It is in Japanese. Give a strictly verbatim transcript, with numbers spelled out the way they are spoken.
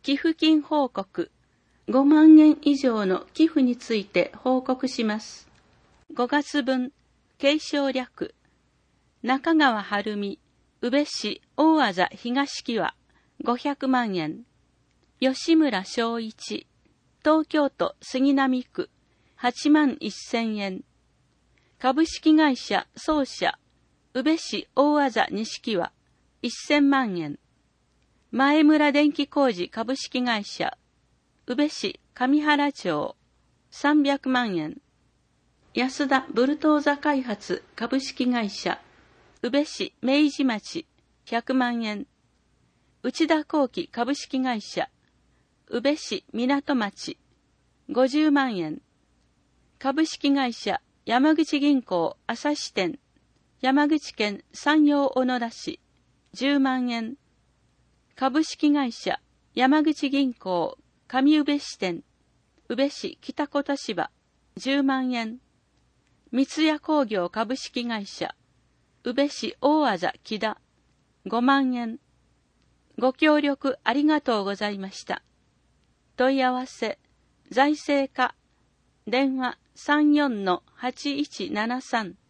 寄付金報告。ごまんえん以上の寄付について報告します。ごがつぶん、継承略。中川晴美、宇部市大字東木和、ごひゃくまんえん。吉村正一、東京都杉並区、はちまんせんえん。株式会社総社、宇部市大字西和、せんまんえん。前村電気工事株式会社、宇部市上原町、さんびゃくまんえん。安田ブルトーザ開発株式会社、宇部市明治町、ひゃくまんえん。内田工機株式会社、宇部市港町、ごじゅうまんえん。株式会社山口銀行朝支店、山口県山陽小野田市、じゅうまんえん。株式会社山口銀行上宇部支店、宇部市北琴芝、じゅうまんえん。三ツ矢工業株式会社、宇部市大字木田、ごまんえん。ご協力ありがとうございました。問い合わせ、財政課、電話 さんよんのはちいちななさん。